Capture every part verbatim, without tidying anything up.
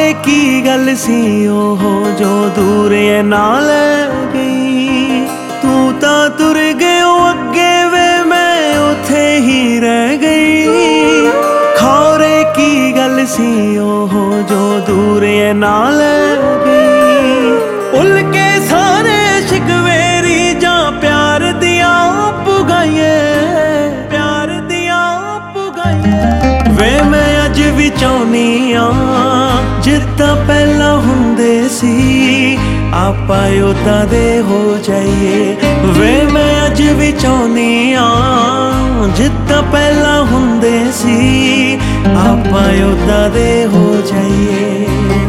ਖੌਰੇ ਕੀ ਗੱਲ ਸੀ ਉਹ ਜੋ ਦੂਰ ਐ ਨਾਲ ਗਈ। ਤੂੰ ਤਾਂ ਤੁਰ ਗਿਓ ਅੱਗੇ ਵੇ ਮੈਂ ਉੱਥੇ ਹੀ ਰਹਿ ਗਈ। ਖੌਰੇ ਕੀ ਗੱਲ ਸੀ ਉਹ ਜੋ ਦੂਰ ਐ ਨਾਲ ਗਈ। ਭੁੱਲ ਕੇ ਸਾਰੇ ਸ਼ਿਕਵੇਰੀ ਜਾਂ ਪਿਆਰ ਦੀਆਂ ਪੁਗਾਈਏ, ਪਿਆਰ ਦੀਆਂ ਪੁਗਾਈਏ। ਵੇ ਮੈਂ ਅੱਜ ਵੀ ਚਾਹੁੰਦੀ ਆਂ ਜਿੱਦਾਂ ਪਹਿਲਾਂ ਹੁੰਦੇ ਸੀ ਆਪਾਂ ਉਦਾਂ ਦੇ ਹੋ ਜਾਈਏ। ਵੇ ਮੈਂ ਅੱਜ ਵੀ ਚਾਹੁੰਦੀ ਆਂ ਜਿੱਦਾਂ ਪਹਿਲਾਂ ਹੁੰਦੇ ਸੀ ਆਪਾਂ ਉਦਾਂ ਦੇ ਹੋ ਜਾਈਏ।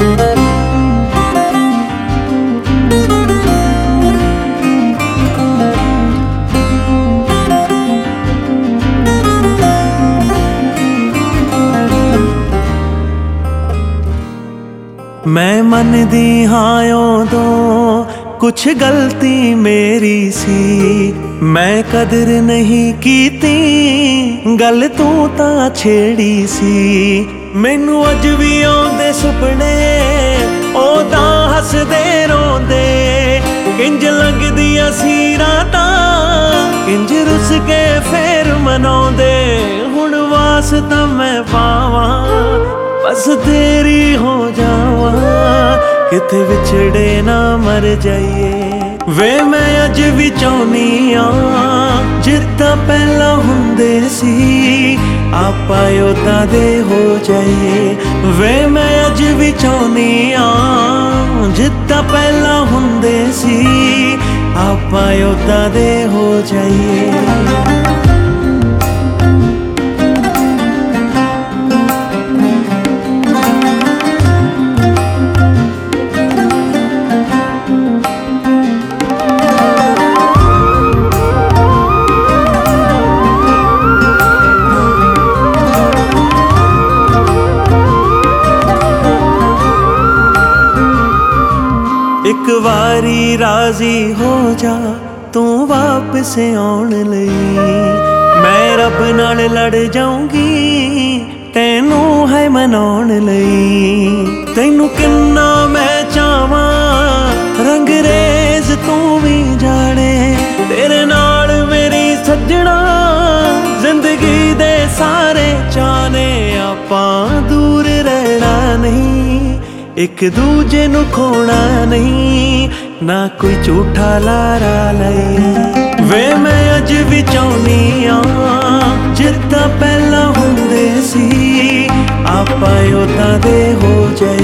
मैं मनदी हाँ उदों कुछ गलती मेरी सी। मैं कदर नहीं कीती गल तू तां छेड़ी सी। मैनू अज भी आउंदे सुपने ओ तां हसदे रोंदे। किंज लंघदियां सी रातां किंज रुस के फेर मनाउंदे। हुण वास तां मैं पावां बस तेरी हो जावा किते विछड़े ना मर जाइए। वे मैं अज भी चाहुंदी आं जिद्दां पहला हुंदे सी आपां उदां दे हो जाइए। वे मैं अज भी चाहुंदी आं जिद्दां पहला हुंदे सी आपां उदां दे हो जाइए। एक वारी राजी हो जा तू वापस आउण लई। मैं रब नाल लड़ जाऊंगी तैनू है मनाउण लई। तैनू किन्ना मैं चाहवां रंगरेज तू भी जाने। तेरे नाल मेरी सज्जणा जिंदगी दे सारे चाने। आपां दूर रहना नहीं एक दूजे नू खोना नहीं ना कोई झूठा लारा लई। वे मैं अज भी चाहुंदी आं जिद्दां पहला हुंदे सी आपां उदां दे हो जाए।